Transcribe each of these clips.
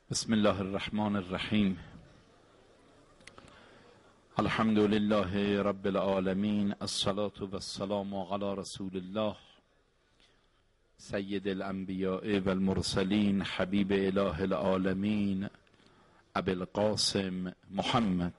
بسم الله الرحمن الرحیم. الحمد لله رب العالمین، الصلاة و السلام علی رسول الله سید الانبیاء و المرسلین، حبیب اله العالمین، ابی القاسم محمد.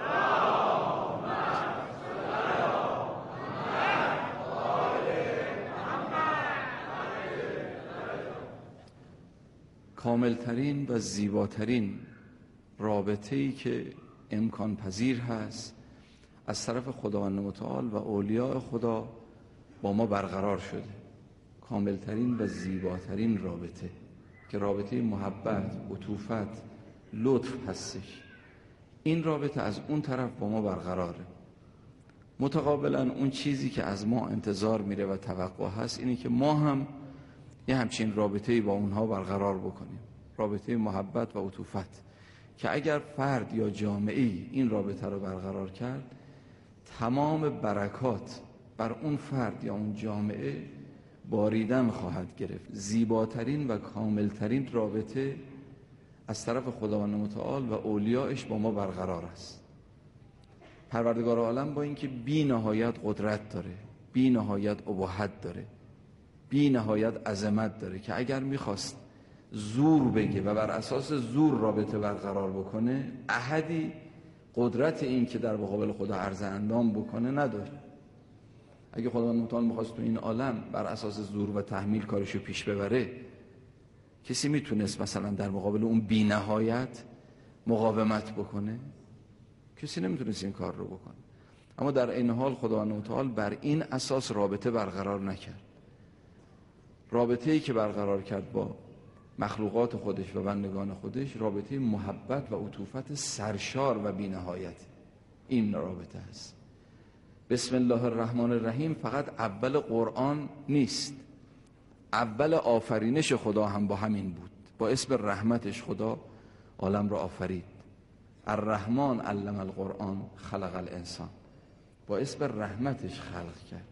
کاملترین و زیباترین رابطه‌ای که امکان پذیر هست از طرف خداوند متعال و اولیاء خدا با ما برقرار شده. کاملترین و زیباترین رابطه که رابطه محبت، عطوفت، لطف هستش. این رابطه از اون طرف با ما برقراره. متقابلا اون چیزی که از ما انتظار میره و توقع هست اینه که ما هم یه همچین رابطه‌ای با اونها برقرار بکنیم، رابطه محبت و عطوفت، که اگر فرد یا جامعه‌ای این رابطه رو برقرار کرد، تمام برکات بر اون فرد یا اون جامعه باریدن خواهد گرفت. زیباترین و کاملترین رابطه از طرف خداوند متعال و اولیاءش با ما برقرار است. پروردگار عالم با اینکه بی نهایت قدرت داره، بی نهایت اباحت داره، بی نهایت عظمت داره، که اگر میخواست زور بگه و بر اساس زور رابطه برقرار بکنه، احدی قدرت این که در مقابل خدا عرض اندام بکنه نداشت. اگه خداوند متعال میخواست تو این عالم بر اساس زور و تحمیل کارشو پیش ببره، کسی میتونست مثلا در مقابل اون بی نهایت مقاومت بکنه؟ کسی نمیتونست این کار رو بکنه. اما در این حال خداوند متعال بر این اساس رابطه برقرار نکرد. رابطه‌ای که برقرار کرد با مخلوقات خودش و بندگان خودش، رابطه محبت و عطوفت سرشار و بی‌نهایت. این رابطه است. بسم الله الرحمن الرحیم فقط اول قرآن نیست، اول آفرینش خدا هم با همین بود. با اسم رحمتش خدا عالم را آفرید. الرحمن علم القرآن خلق الانسان. با اسم رحمتش خلق کرد.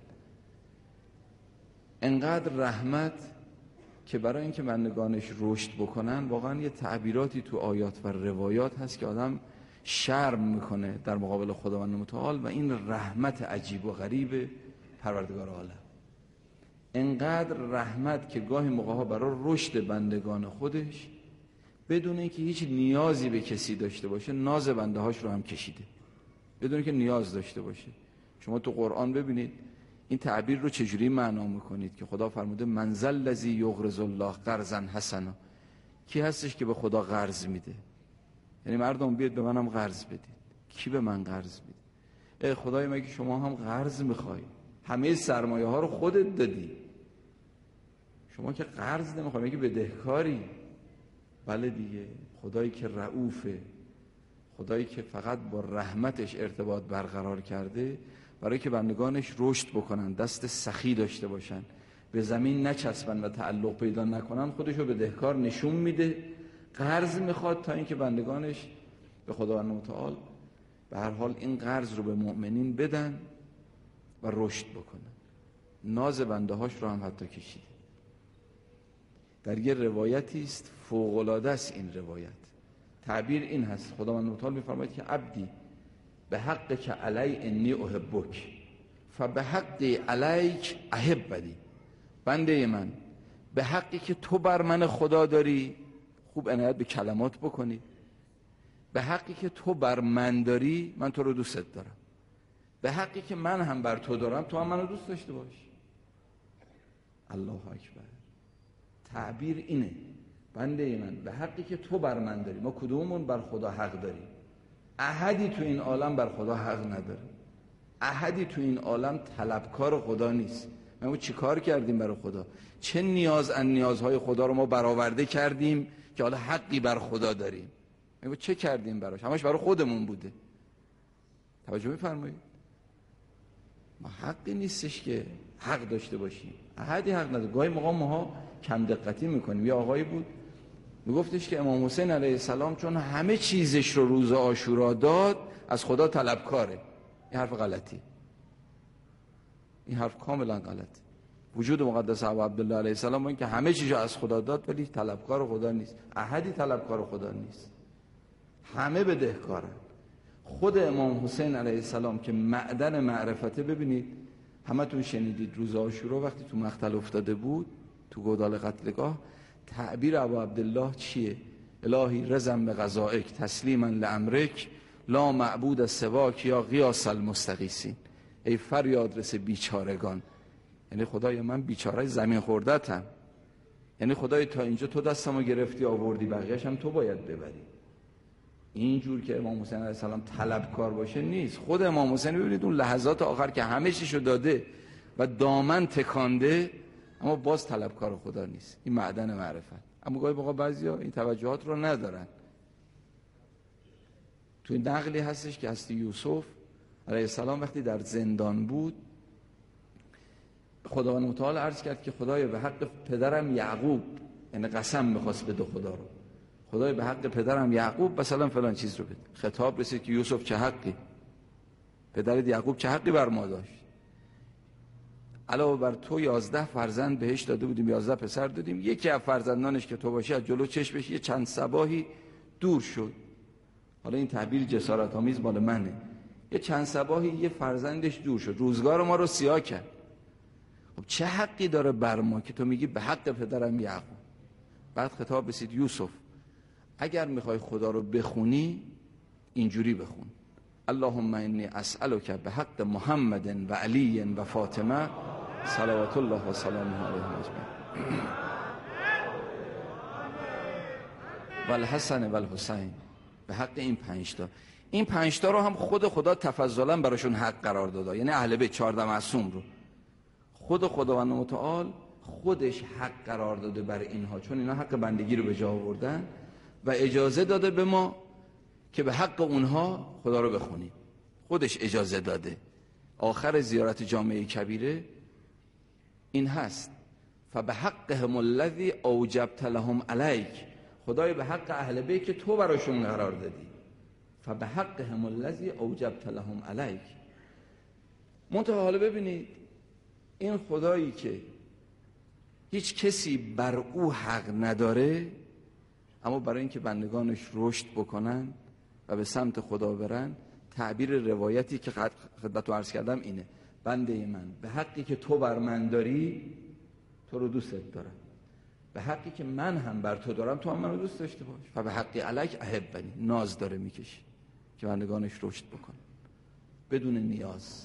انقدر رحمت که برای اینکه بندگانش رشد بکنن، واقعا یه تعبیراتی تو آیات و روایات هست که آدم شرم میکنه در مقابل خداوند متعال و این رحمت عجیب و غریب پروردگار عالم. انقدر رحمت که گاهی موقعها برای رشد بندگان خودش بدون اینکه هیچ نیازی به کسی داشته باشه، ناز بنده هاش رو هم کشیده، بدون اینکه نیاز داشته باشه. شما تو قرآن ببینید این تعبیر رو چجوری معنا میکنید که خدا فرموده من ذا الذی یقرض الله قرضا حسنا. کی هستش که به خدا قرض میده؟ یعنی مردم بیاد به منم قرض بدید. کی به من قرض میده؟ ای خدای مگه شما هم قرض میخوای؟ همه سرمایه ها رو خودت دادی، شما که قرض نمیخوای، مگه بدهکاری؟ بله دیگه. خدایی که رؤوفه، خدایی که فقط با رحمتش ارتباط برقرار کرده برای که بندگانش رشد بکنن، دست سخی داشته باشن، به زمین نچسبن و تعلق پیدا نکنن، خودشو بدهکار نشون میده، قرض میخواد تا اینکه بندگانش به خداوند متعال به هر حال این قرض رو به مؤمنین بدن و رشد بکنن. ناز بنده هاش رو هم حتی کشیده. در یه روایتی است فوق‌العاده است این روایت، تعبیر این هست، خداوند متعال میفرماید که عبدی به حق که علی انی احبک فبه حق علیک احبنی. بنده من، به حقی که تو بر من خدا داری، خوب عنایت به کلمات بکنی، به حقی که تو بر من داری من تو رو دوست دارم، به حقی که من هم بر تو دارم تو هم منو دوست داشته باش. الله اکبر. تعبیر اینه، بنده من به حقی که تو بر من داری. ما کدوممون بر خدا حق داریم؟ احدی تو این عالم بر خدا حق نداره. احدی تو این عالم طلبکار خدا نیست. ما چی کار کردیم برای خدا؟ چه نیاز از نیازهای خدا رو ما برآورده کردیم که حالا حقی بر خدا داریم؟ ما چه کردیم براش؟ همش برای خودمون بوده. توجه می‌فرمایید؟ ما حقی نیستش که حق داشته باشیم. احدی حق نداره. گاهی موقع ما کم دقتی میکنیم. یه آقایی بود میگفتش که امام حسین علیه السلام چون همه چیزش رو روز عاشورا داد، از خدا طلبکاره. این حرف غلطی. این حرف کاملا غلط. وجود مقدس ابا عبدالله علیه السلام این که همه چیزو از خدا داد ولی طلبکار خدا نیست. احدی طلبکار خدا نیست، همه بدهکارن. خود امام حسین علیه السلام که معدن معرفته، ببینید همتون شنیدید روز عاشورا وقتی تو مقتل افتاده بود تو گودال قتلگاه، تعبیر ابا عبدالله چیه؟ الهی رضا بقضائک تسلیما لامرک لا معبود سواک یا غیاث المستغیثین. ای فریاد رس بیچارگان، یعنی خدای من بیچاره زمین خوردتم، یعنی خدای تا اینجا تو دستمو گرفتی آوردی، بقیه‌اش هم تو باید ببری. اینجور که امام حسین علیه السلام طلبکار باشه نیست. خود امام حسین ببینید اون لحظات آخر که همه چیشو داده و دامن تکانده، اما باز طلبکار خدا نیست. این معدن معرفت. اما گاهی موقع بعضیا این توجهات رو ندارن. توی نقلی هستش که هستی یوسف علیه السلام وقتی در زندان بود، خداوند متعال عرض کرد که خدای به حق پدرم یعقوب، یعنی قسم می‌خواست بده خدا رو، خدای به حق پدرم یعقوب مثلا فلان چیز رو بده. خطاب رسید که یوسف چه حقی، پدرت یعقوب چه حقی بر ما داشت؟ علاوه بر تو 11 فرزند بهش داده بودیم، 11 پسر دادیم، یکی از فرزندانش که تو باشی از جلو چشمش یه چند صباحی دور شد. حالا این تعبیر جسارت آمیز مال منه. یه چند صباحی یه فرزندش دور شد، روزگار ما رو سیاه کرد. خب چه حقی داره بر ما که تو میگی به حق پدرم یعقوب؟ بعد خطاب رسید یوسف اگر میخوای خدا رو بخونی اینجوری بخون: اللهم انی اسألک به حق محمد و علی و فاطمه صلوات الله و سلامه علیهم اجمعین و الحسن و الحسین. به حق این 5 تا. این 5 تا رو هم خود خدا تفضلا براشون حق قرار داده، یعنی اهل بیت 14 معصوم رو خود خداوند متعال خودش حق قرار داده بر اینها، چون اینا حق بندگی رو به جا آوردن و اجازه داده به ما که به حق اونها خدا رو بخونیم. خودش اجازه داده. آخر زیارت جامعه کبیره این هست: فبحقهم الذی اوجبت لهم علیک. خدای به حق اهل بیت که تو براشون قرار دادی. فبحقهم الذی اوجبت لهم علیک. منتها حالا ببینید این خدایی که هیچ کسی بر او حق نداره، اما برای اینکه بندگانش رشد بکنن و به سمت خدا برن، تعبیر روایتی که خدمتتون عرض کردم اینه: بنده من به حقی که تو بر من داری تو رو دوست دارم، به حقی که من هم بر تو دارم تو هم منو دوست داشته باش. فبه حقی علیک احبنی. ناز داره میکشی که بندگانش رشد بکن بدون نیاز.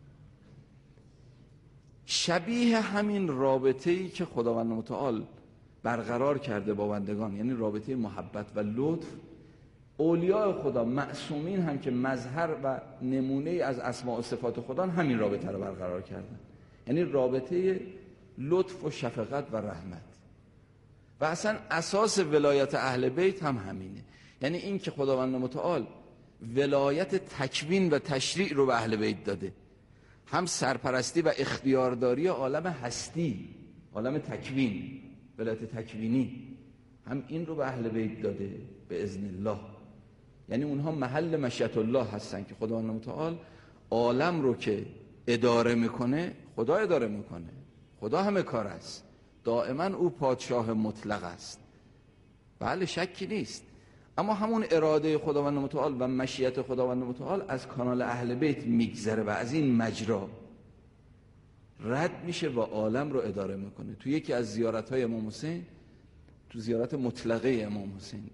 شبیه همین رابطه‌ای که خداوند متعال برقرار کرده با بندگان، یعنی رابطه محبت و لطف، اولیاء خدا معصومین هم که مظهر و نمونه از اسماء و صفات خدا همین رابطه رو برقرار کردن، یعنی رابطه لطف و شفقت و رحمت. و اصلا اساس ولایت اهل بیت هم همینه، یعنی این که خداوند متعال ولایت تکوین و تشریع رو به اهل بیت داده، هم سرپرستی و اختیارداری عالم هستی، عالم تکوین، ولایت تکوینی، هم این رو به اهل بیت داده به اذن الله. یعنی اونها محل مشیت الله هستن که خداوند متعال عالم رو که اداره میکنه، خدا اداره میکنه، خدا همه کار است، دائما او پادشاه مطلق است، بله شکی نیست. اما همون اراده خداوند متعال و مشیت خداوند متعال از کانال اهل بیت میگذره و از این مجرا رد میشه و عالم رو اداره میکنه. تو یکی از زیارت‌های امام حسین، تو زیارت مطلقه امام حسین،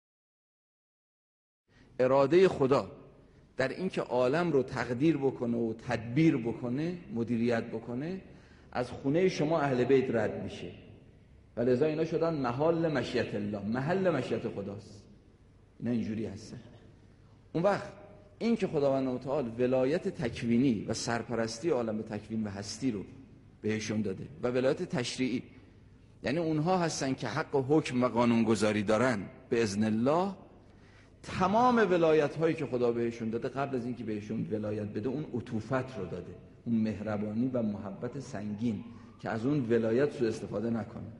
اراده خدا در اینکه عالم رو تقدیر بکنه و تدبیر بکنه، مدیریت بکنه، از خونه شما اهل بیت رد میشه و لذا اینا شدن محل مشیت الله، محل مشیت خداست. اینا اینجوری هستن. اون وقت این که خداوند متعال ولایت تکوینی و سرپرستی عالم تکوین و هستی رو بهشون داده و ولایت تشریعی، یعنی اونها هستن که حق و حکم و قانونگذاری دارن به اذن الله. تمام ولایت هایی که خدا بهشون داده قبل از اینکه بهشون ولایت بده اون عطوفت رو داده، اون مهربانی و محبت سنگین که از اون ولایت سوء استفاده نکنه،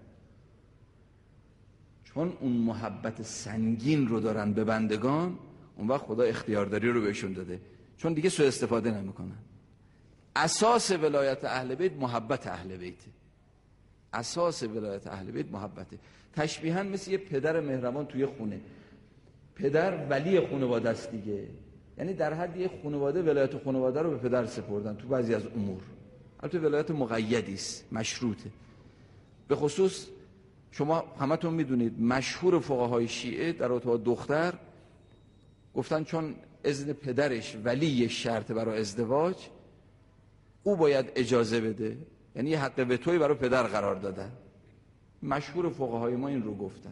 چون اون محبت سنگین رو دارن به بندگان، اون وقت خدا اختیارداری رو بهشون داده، چون دیگه سوء استفاده نمیکنن. اساس ولایت اهل بیت محبت اهل بیته. اساس ولایت اهل بیت محبته. تشبیهاً مثل یه پدر مهربان توی خونه. پدر ولی خانواده است دیگه، یعنی در حد یه خانواده ولایت خانواده رو به پدر سپردن تو بعضی از امور. البته ولایت مقیدی است، مشروطه. به خصوص شما همتون میدونید مشهور فقهای شیعه در ارتباط دختر گفتن چون اذن پدرش ولی شرط برای ازدواج، او باید اجازه بده، یعنی یه حق وتویی برای پدر قرار دادن. مشهور فقهای ما این رو گفتن.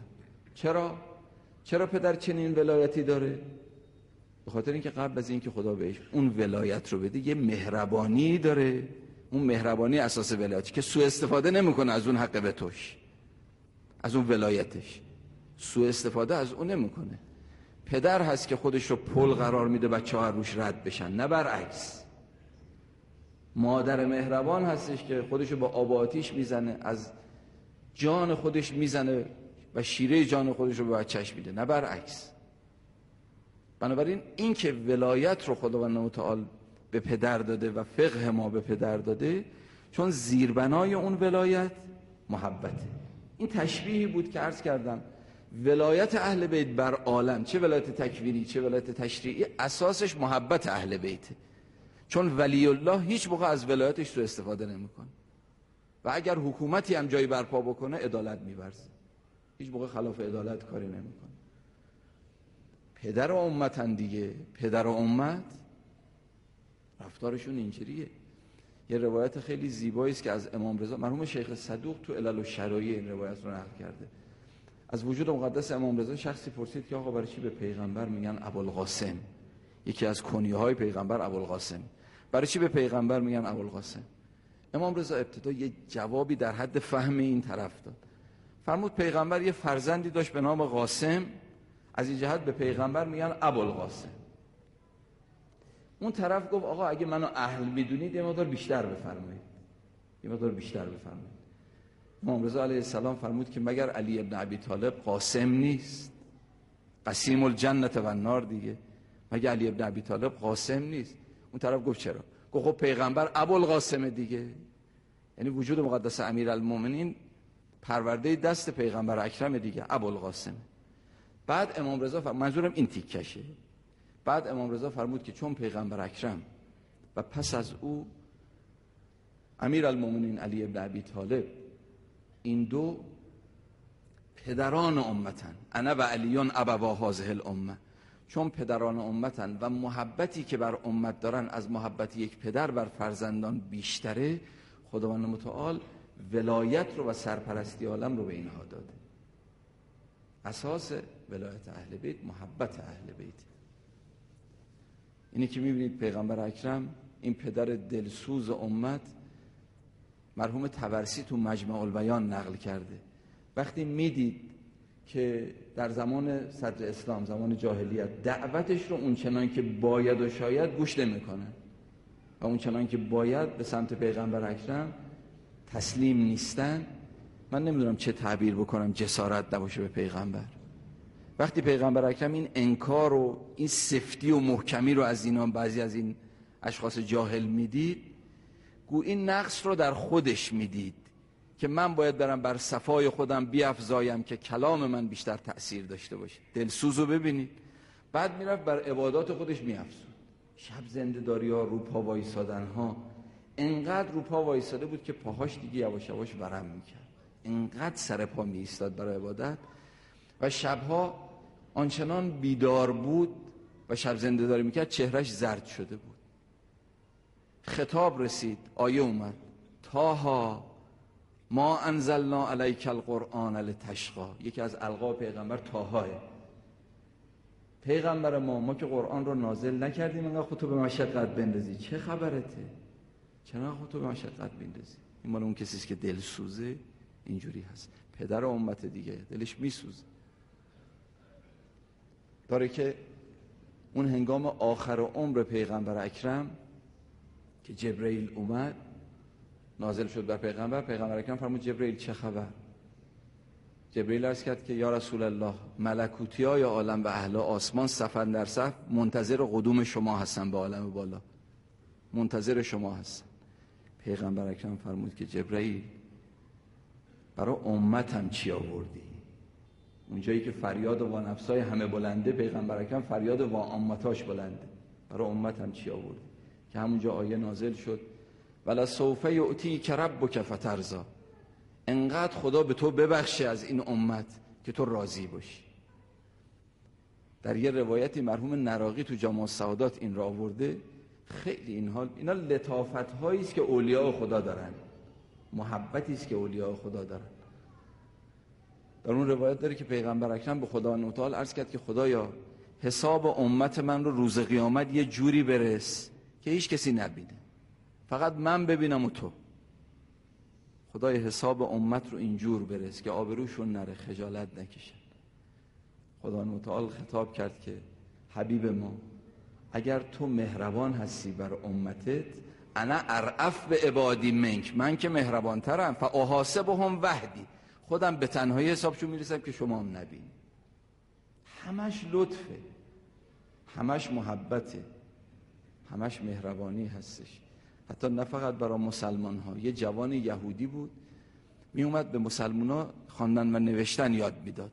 چرا پدر چنین ولایتی داره؟ به خاطر اینکه قبل از اینکه خدا بهش اون ولایت رو بده یه مهربانی داره، اون مهربانی اساس ولایتی که سوء استفاده نمیکنه از اون حق وتوش، از اون ولایتش سوء استفاده از اون نمیکنه. پدر هست که خودش رو پل قرار میده بچه‌ها روش رد بشن، نه برعکس. مادر مهربان هستش که خودش رو با آب و آتیش میزنه، از جان خودش میزنه و شیره جان خودش رو به بچه‌ش میده، نه برعکس. بنابراین این که ولایت رو خداوند متعال به پدر داده و فقه ما به پدر داده، چون زیربنای اون ولایت محبته. این تشبیهی بود که عرض کردم ولایت اهل بیت بر عالم، چه ولایت تکوینی چه ولایت تشریعی، اساسش محبت اهل بیته. چون ولی الله هیچ موقع از ولایتش سوء استفاده نمیکنه و اگر حکومتی هم جایی برپا بکنه عدالت می‌ورزه، هیچ موقع خلاف عدالت کاری نمیکنه. پدر و امتن دیگه، پدر و امت رفتارشون اینجوریه. یه روایت خیلی زیبایی است که از امام رضا مرحوم شیخ صدوق تو علل الشرایع این روایت رو نقل کرده. از وجود مقدس امام رضا شخصی پرسید که آقا برای چی به پیغمبر میگن ابوالقاسم؟ یکی از کنیه‌های پیغمبر ابوالقاسم. برای چی به پیغمبر میگن ابوالقاسم؟ امام رضا ابتدا یه جوابی در حد فهم این طرف داد. فرمود پیغمبر یه فرزندی داشت به نام قاسم، از این جهت به پیغمبر میگن ابوالقاسم. اون طرف گفت آقا اگه منو اهل میدونید یه مقدار بیشتر بفرمایید، یه مقدار بیشتر بفرمایید. امام رضا علیه السلام فرمود که مگر علی ابن ابی طالب قاسم نیست؟ قسیم الجنة و النار دیگه. مگر علی ابن ابی طالب قاسم نیست؟ اون طرف گفت چرا؟ گفت خب پیغمبر ابوالقاسم دیگه، یعنی وجود مقدس امیرالمومنین پرورده دست پیغمبر اکرم دیگه، ابوالقاسم. بعد امام رضا منظورم این تیکشه. بعد امام رضا فرمود که چون پیغمبر اکرم و پس از او امیرالمومنین علی ابن ابی طالب، این دو پدران امتن، انا و علیون ابوا هذه الامه، چون پدران امتن و محبتی که بر امت دارن از محبت یک پدر بر فرزندان بیشتره، خداوند متعال ولایت رو و سرپرستی عالم رو به اینها داده. اساس ولایت اهل بیت محبت اهل بیت. اینی که میبینید پیغمبر اکرم، این پدر دلسوز امت، مرحوم طبرسی تو مجمع البیان نقل کرده، وقتی میدید که در زمان صدر اسلام، زمان جاهلیت، دعوتش رو اونچنان که باید و شاید گوش نمیکنه و اونچنان که باید به سمت پیغمبر اکرم تسلیم نیستن، من نمیدونم چه تعبیر بکنم جسارت نباشه به پیغمبر. وقتی پیغمبر اکرم این انکار و این سفتی و محکمی رو از اینا بعضی از این اشخاص جاهل میدید، گو این نقص رو در خودش میدید که من باید برم بر صفای خودم بیافزایم که کلام من بیشتر تأثیر داشته باشه. دلسوز رو ببینید. بعد میرفت بر عبادات خودش میافزود. شب زنده داری ها، رو پا وایسادن ها، انقدر رو پا وایساده بود که پاهاش دیگه یواش یواش ورم میکرد، انقدر سر پا می ایستاد برای عبادت. و شبها آنچنان بیدار بود و شب زنده داری میکرد چهرش زرد شده بود. خطاب رسید، آیه اومد، طاها ما انزلنا علیک القرآن لتشقی. یکی از القاب پیغمبر طاهاه. پیغمبر ما که قرآن رو نازل نکردیم انقدر خودتو به مشقت بندازی، چه خبرته؟ چرا خودتو به مشقت بندازی؟ این مال اون کسیست که دل سوزه اینجوری هست. پدر امت دیگه دلش میسوزه، داره که اون هنگام آخر عمر پیغمبر اکرم که جبرئیل اومد نازل شد بر پیغمبر، پیغمبر اکرم فرمود جبرئیل چه خبر؟ جبرئیل عرض کرد که یا رسول الله، ملکوتیای عالم و اهل آسمان صف در صف منتظر قدوم شما هستن به عالم بالا، منتظر شما هستن. پیغمبر اکرم فرمود که جبرئیل برای امتم چی آوردی؟ اونجایی که فریاد وانفسای همه بلنده، پیغمبر اکرم فریاد وامتاش بلنده. برای امتم چی آوردی؟ که همونجا آیه نازل شد ولا سوف یؤتیک ربک فترضی. انقدر خدا به تو ببخشه از این امت که تو راضی باشی. در یه روایتی مرحوم نراقی تو جامع السعادات این را آورده. خیلی اینا لطافت هایی است که اولیاء خدا دارن، محبتی است که اولیاء خدا دارن. در اون روایت داره که پیغمبر اکرم به خداوند متعال عرض کرد که خدایا حساب امت من رو روز قیامت یه جوری برس که هیچ کسی نبینه، فقط من ببینم و تو. خدای حساب امت رو اینجور برس که آبروشون نره، خجالت نکشن. خداوند متعال خطاب کرد که حبیب ما، اگر تو مهربان هستی بر امتت، انا ارأف به عبادی منک، من که مهربان ترم، فاحاسبهم وحدی، خودم به تنهایی حسابشون میرسم که شما هم نبینی. همش لطفه، همش محبته، همش مهربانی هستش. حتی نه فقط برای مسلمان ها. یه جوان یهودی بود می اومد به مسلمان ها خواندن و نوشتن یاد میداد.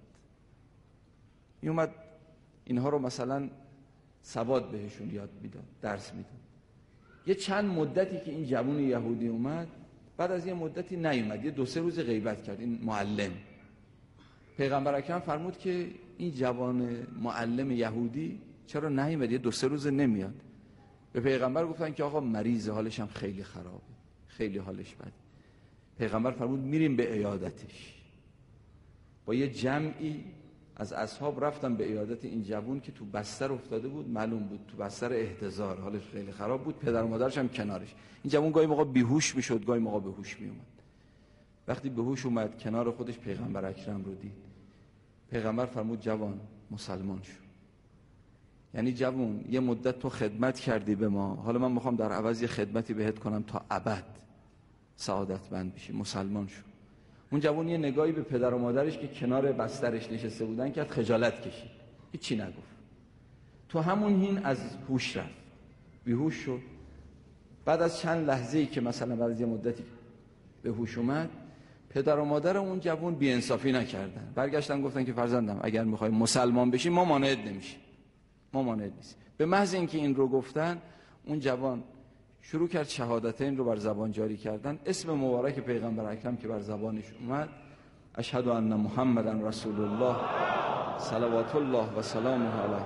می اومد اینها رو مثلا سواد بهشون یاد میداد، درس میداد. یه چند مدتی که این جوان یهودی اومد، بعد از یه مدتی نیومد، یه 2-3 روز غیبت کرد این معلم. پیغمبر اکرم فرمود که این جوان معلم یهودی چرا نیومد، یه 2-3 روز نمیاد. به پیغمبر گفتن که آقا مریضه، حالش هم خیلی خرابه، خیلی حالش بده. پیغمبر فرمود میریم به عیادتش. با یه جمعی از اصحاب رفتن به عیادت این جوان که تو بستر افتاده بود، معلوم بود تو بستر احتضار، حالش خیلی خراب بود، پدر و مادرش هم کنارش. این جوان گاهی موقع بیهوش میشد، گاهی موقع به هوش میومد. وقتی به هوش اومد کنار خودش پیغمبر اکرم رو دید. پیغمبر فرمود جوان مسلمان شو. یعنی جوان یه مدت تو خدمت کردی به ما، حالا من میخوام در عوض یه خدمتی بهت کنم تا ابد سعادتمند بشی، مسلمان شو. اون جوان یه نگاهی به پدر و مادرش که کنار بسترش نشسته بودن کرد، خجالت کشید، هیچی نگفت. تو همون حین از هوش رفت، بیهوش شد. بعد از چند لحظه‌ای که مثلا بعد از یه مدتی به هوش اومد، پدر و مادر اون جوان بی‌انصافی نکردن، برگشتن گفتن که فرزندم اگر میخوای مسلمان بشی ما مانعت نمیشیم، ما مانعت نیست. به محض اینکه این رو گفتن، اون جوان شروع کرد شهادتین رو بر زبان جاری کردن. اسم مبارک پیغمبر اکرم که بر زبانش اومد، اشهد ان محمدن رسول الله صلوات الله و سلامه علیه.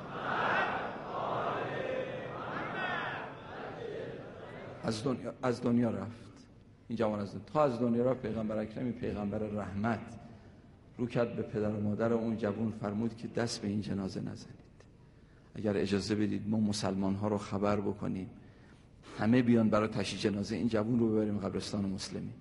از دنیا رفت این جوان. از دنیا رفت. پیغمبر اکرم، این پیغمبر رحمت، رو کرد به پدر و مادر اون جوان، فرمود که دست به این جنازه نزنید. اگر اجازه بدید ما مسلمان ها رو خبر بکنیم، همه بیان برای تشییع جنازه این جوان رو ببریم قبرستان مسلمین.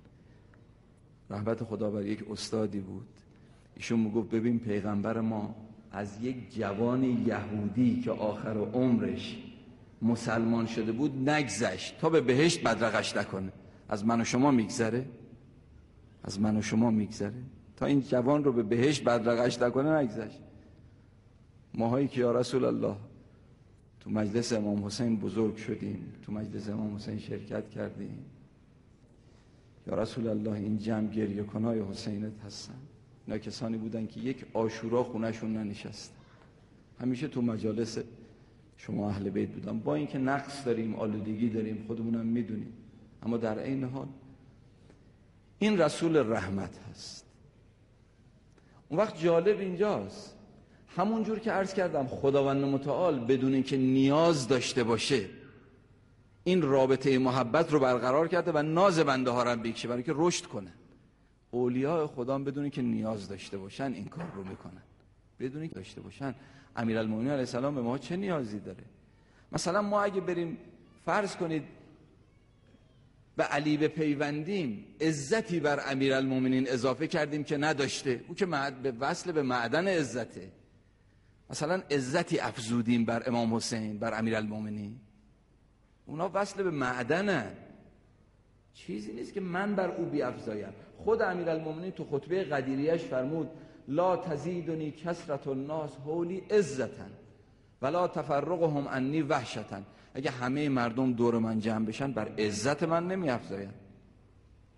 رحمت خدا بر یک استادی بود، ایشون میگفت ببین پیغمبر ما از یک جوان یهودی که آخر عمرش مسلمان شده بود نگذشت تا به بهشت بدرقش نکنه. از من و شما میگذره؟ از من و شما میگذره؟ تا این جوان رو به بهشت بدرقش نکنه نگذشت. ماهایی که یا رسول الله تو مجلس امام حسین بزرگ شدیم، تو مجلس امام حسین شرکت کردیم، یا رسول الله این جمع گریه کنای حسینت هستن. اینا کسانی بودن که یک عاشورا خونهشون ننشستن، همیشه تو مجالس شما اهل بیت بودن. با اینکه نقص داریم، آلودگی داریم، خودمونم میدونیم، اما در عین حال این رسول رحمت هست. اون وقت جالب اینجاست، همون جور که عرض کردم خداوند متعال بدون اینکه نیاز داشته باشه این رابطه محبت رو برقرار کرده و ناز بنده ها رو بکشه برای که رشد کنن. اولیاء خدا بدون اینکه نیاز داشته باشن این کار رو میکنن، بدون اینکه داشته باشن. امیرالمومنین علیه السلام به ما چه نیازی داره؟ مثلا ما اگه بریم فرض کنید به علی بپیوندیم، عزتی بر امیرالمومنین اضافه کردیم که نداشته، او که به وصل به معدن عزته. مثلا عزتی افزودیم بر امام حسین، بر امیرالمومنین، اونا وصل به معدنن، چیزی نیست که من بر او بیافزایم. خود امیرالمومنین تو خطبه قدیریش فرمود لا تزیدنی کثرت الناس حولی عزتا ولا تفرقهم عنی وحشتا. اگه همه مردم دور من جمع بشن بر عزت من نمیافزاین،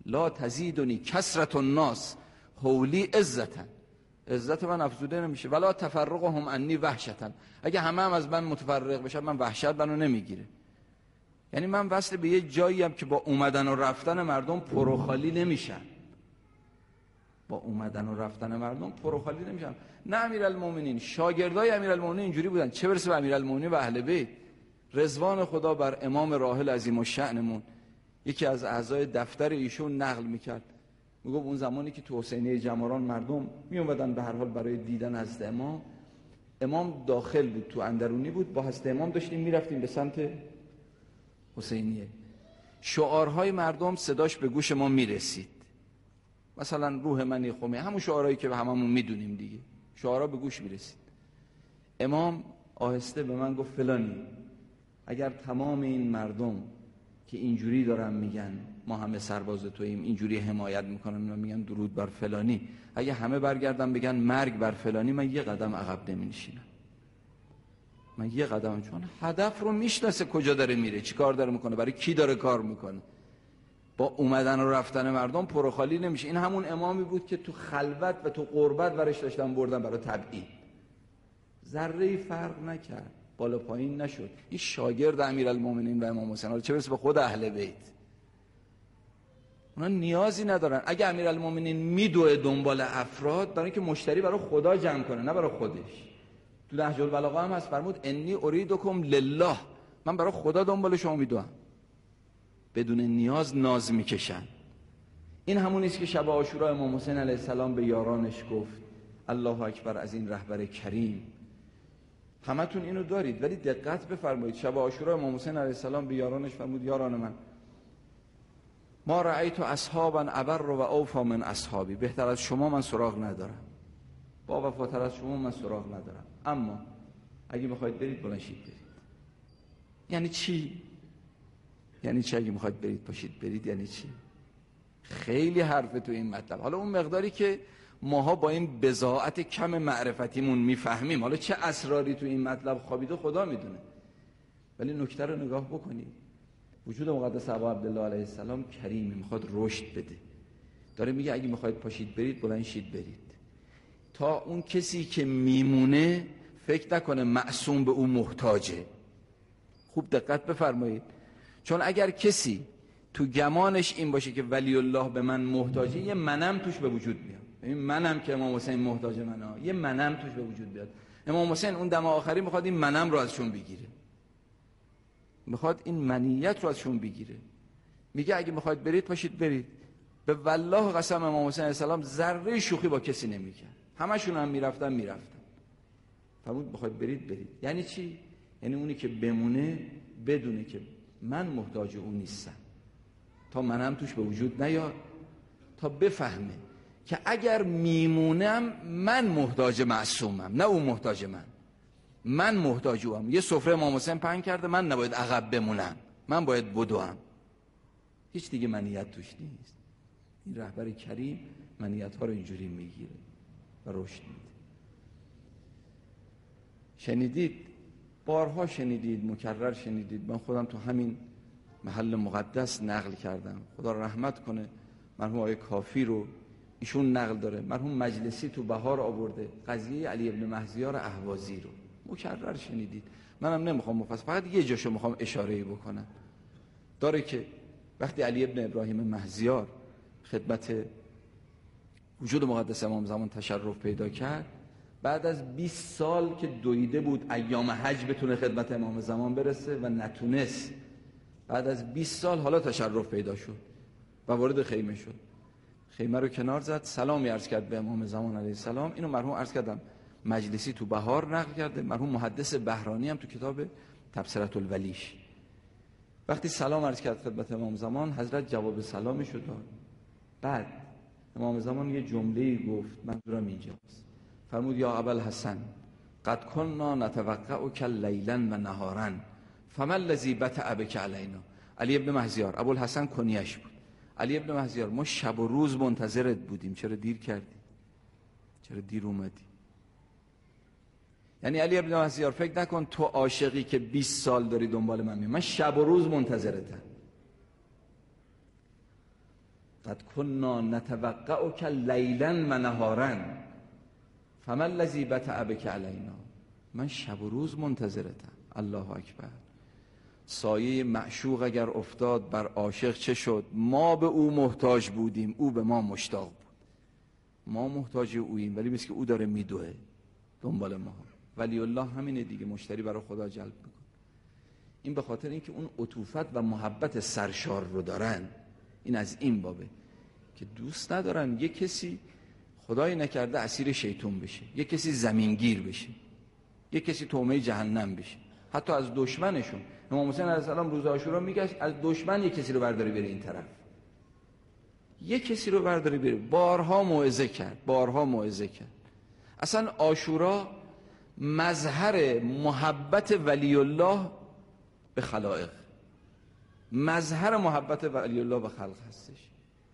لا تزیدنی کثرت الناس حولی عزتا، عزت من افزوده نمیشه، ولا تفرقهم عنی وحشتا، اگه همه هم از من متفرق بشن من وحشت منو نمیگیره. یعنی من وصل به یه جایی هم که با اومدن و رفتن مردم پروخالی نمیشن، با اومدن و رفتن مردم پروخالی نمیشن. نه امیرالمومنین، شاگردای امیرالمومنین اینجوری بودن، چه برسه به امیرالمومنین و اهل بیت. رضوان خدا بر امام راحل عظیم الشأنمون، یکی از اعضای دفتر ایشون نقل میکرد، میگه اون زمانی که تو حسینیه جماران مردم میومدن به هر حال برای دیدن حضرت امام داخل بود، تو اندرونی بود، با حضرت امام داشتیم میرفتیم به سمت حسینیه. شعارهای مردم صداش به گوش ما میرسید، مثلا روح منی خمینی، همون شعارهایی که هممون میدونیم دیگه، شعارها به گوش میرسید. امام آهسته به من گفت فلانی، اگر تمام این مردم که اینجوری دارن میگن ما همه سرباز توییم، اینجوری حمایت میکنن و میگن درود بر فلانی، اگه همه برگردن بگن مرگ بر فلانی، من یه قدم عقب نمی‌نشینم. من یه قدم، چون هدف رو میشناسه کجا داره میره، چی کار داره میکنه، برای کی داره کار میکنه. با اومدن و رفتن مردم پروخالی نمیشه. این همون امامی بود که تو خلوت و تو قربت ورش داشتن بردن برای تبعید، ذره فرق نکرد، بالا پایین نشد. این شاگرد امیرالمومنین و امام حسین، چه برسه به خود اهل بیت، اونا نیازی ندارن. اگه امیرالمومنین میدوه دنبال افراد برای اینکه مشتری برای خدا جمع کنه نه برای خودش. تو نهج البلاغه هم هست، فرمود انی اریدکم لله، من برای خدا دنبال شما میدوام. بدون نیاز ناز میکشن. این همونی است که شب عاشورا امام حسین علیه السلام به یارانش گفت الله اکبر از این رهبر کریم. همتون اینو دارید، ولی دقت بفرمایید. شب عاشورا امام حسین علیه السلام به یارانش فرمود یاران من، ما رأیت اصحابا ابر و اوفا من اصحابی، بهتر از شما من سراغ ندارم، با وفاتر از شما من سراغ ندارم، اما اگه میخواید برید بلند شید برید. یعنی چی؟ یعنی چی اگه میخواید برید پاشید برید؟ یعنی چی؟ خیلی حرفه تو این مطلب. حالا اون مقداری که ماها با این بضاعت کم معرفتیمون میفهمیم، حالا چه اسراری تو این مطلب خوابیده خدا میدونه، ولی نکته رو نگاه بکنید. وجود مقدس ابا عبدالله علیه السلام کریمه، میخواد رشد بده، داره میگه اگه میخواید پاشید برید بلند شید برید، تا اون کسی که میمونه فکر نکنه معصوم به اون محتاجه. خوب دقت بفرمایید، چون اگر کسی تو گمانش این باشه که ولی الله به من محتاجه، یه منم توش به وجود میاد. این منم که امام حسین محتاج منه، یه منم توش به وجود بیاد. امام حسین اون دم آخری میخواد این منم رو ازشون بگیره، میخواد این منیت رو ازشون بگیره. میگه اگه میخواید برید پاشید برید. به والله قسم امام حسین علیه السلام ذره شوخی با کسی نمیکرد، همشون هم میرفتن. فرمود میخواید برید برید. یعنی چی؟ یعنی اونی که بمونه بدونه که من محتاج اون نیستم، تا منم توش به وجود نیاد، تا بفهمه که اگر میمونم من محتاج معصومم، نه اون محتاج من محتاج اوام. یه سفره امام حسین پهن کرده، من نباید عقب بمونم، من باید بدوم. هیچ دیگه منیت توش نیست. این رهبر کریم منیت ها رو اینجوری میگیره و رشد میده. شنیدید، بارها شنیدید، مکرر شنیدید. من خودم تو همین محل مقدس نقل کردم، خدا رحمت کنه مرحوم آقای کافی رو، ایشون نقل داره، مرحوم مجلسی تو بهار آورده قضیه علی ابن مهزیار اهوازی رو، مکرر شنیدید. منم نمیخوام مفصل، فقط یه جاشو میخوام اشاره بکنم. داره که وقتی علی ابن ابراهیم مهزیار خدمت وجود مقدس امام زمان تشرف پیدا کرد، بعد از 20 سال که دویده بود ایام حج بتونه خدمت امام زمان برسه و نتونست، بعد از 20 سال حالا تشرف پیدا شد و وارد خیمه شد. خیمه رو کنار زد، سلامی عرض کرد به امام زمان علیه السلام. اینو مرحوم عرض کردم مجلسی تو بهار نقل کرده، مرحوم محدث بهرانی هم تو کتاب تبصرة الولیش. وقتی سلام عرض کرد خدمت امام زمان، حضرت جواب سلامش رو داد. بعد امام زمان یه جمله‌ای گفت، منظورم اینجاست. فرمود یا ابوالحسن قد كنا نتوقعك لیلا و نهارا فما الذی بطأ بک علینا. علی ابن مهزیار، ابوالحسن کنیش بود. علی ابن مهزیار، ما شب و روز منتظرت بودیم، چرا دیر کردی؟ چرا دیر اومدی؟ یعنی علی ابن مهزیار فکر نکن تو عاشقی که 20 سال داری دنبال من شب و روز منتظرتم. قد کنا نتوقعک لیلا و نهارا فما الذی بطأ بک علینا. من شب و روز منتظرتم. الله اکبر. سایه معشوق اگر افتاد بر عاشق چه شد؟ ما به او محتاج بودیم، او به ما مشتاق بود. ما محتاج اوییم ولی مثل که او داره میدوه دنبال ما. ولی الله همینه دیگه، مشتری برای خدا جلب میکنه. این به خاطر اینکه اون عطوفت و محبت سرشار رو دارن. این از این بابه که دوست ندارن یک کسی خدای نکرده اسیر شیطان بشه، یک کسی زمینگیر بشه، یک کسی طعمه جهنم بشه، حتی از دشمنشون. امام حسین علیه السلام روز عاشورا میگشت از دشمن یک کسی رو برداره بره این طرف، یک کسی رو برداره بره. بارها موعظه کرد. اصلا عاشورا مظهر محبت ولی الله به خلائق، مظهر محبت ولی الله به خلق هستش.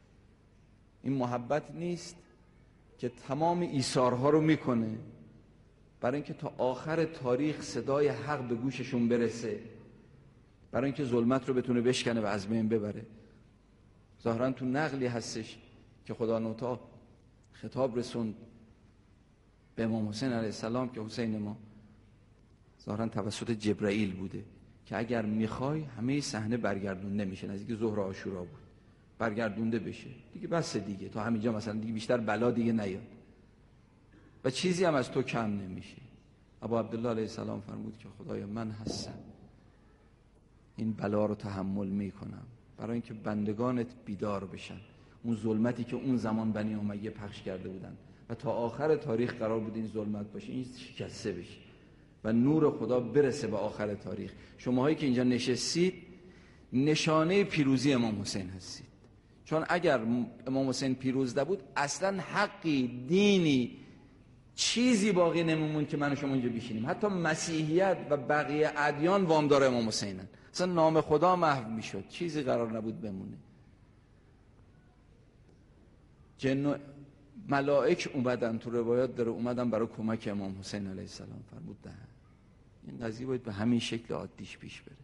این محبت نیست که تمام ایثارها رو میکنه برای اینکه تا آخر تاریخ صدای حق به گوششون برسه، برای اینکه ظلمت رو بتونه بشکنه و از بین ببره. ظاهرا تو نقلی هستش که خدا نوتا خطاب رسوند به امام حسین علیه السلام که حسین ما، ظاهرا توسط جبرائیل بوده، که اگر میخوای همه صحنه برگردونده میشه، نزدیک ظهر عاشورا بود، برگردونده بشه دیگه، بس دیگه تا همینجا مثلا دیگه بیشتر بلا دیگه نیاد و چیزی هم از تو کم نمیشه. ابا عبدالله علیه السلام فرمود که خدایا من هستم، این بلا رو تحمل میکنم برای اینکه بندگانت بیدار بشن. اون ظلمتی که اون زمان بنی امیه پخش کرده بودن و تا آخر تاریخ قرار بود این ظلمت باشه، این شکسته بشه و نور خدا برسه به آخر تاریخ. شماهایی که اینجا نشستید نشانه پیروزی امام حسین هستید، چون اگر امام حسین پیروز نبود اصلا حقی، دینی، چیزی باقی نمیمون که من و شما اینجا بشینیم. حتی مسیحیت و بقیه ادیان وامدار امام حسینن، اصلا نام خدا محو میشد، چیزی قرار نبود بمونه. جن و ملائک اومدن، تو روایات داره اومدن برای کمک امام حسین علیه السلام. فرمود نه، این قضیه باید به همین شکل عادیش پیش بره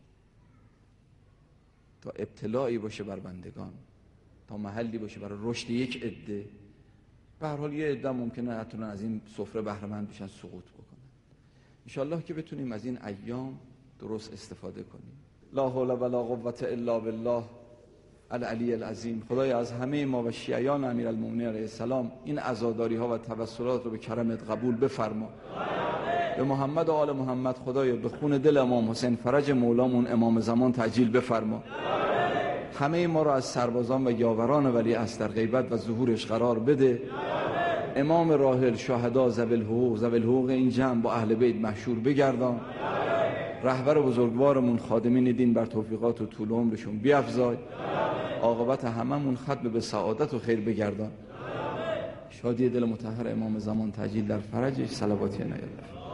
تا ابتلاعی باشه بر بندگان، تا محلی باشه برای رشد یک عده. به هر حال یه عده ممکنه حتی از این سفره بهره مند بشن، سقوط بکنن. ان شاء الله که بتونیم از این ایام درست استفاده کنیم. لا حول ولا قوة الا بالله العلی العظیم. خدای از همه ما و شیعیان امیرالمومنین علیه السلام این عزاداری ها و توسلات رو به کرمت قبول بفرما. به محمد و آل محمد خدایا به خون دل امام حسین فرج مولامون امام زمان تعجیل بفرما. همه ما را از سربازان و یاوران ولی از در غیبت و ظهورش قرار بده. امام راحل، شهدا، ذوی الحقوق این جمع با اهل بیت محشور بگردان. رهبر بزرگوارمون خادمین دین بر توفیقات و طول عمرشون بیفزای. عاقبت هممون ختم به سعادت و خیر بگردان. شادی دل مطهر امام زمان تعجیل در فرجش. صلواتی نیاد.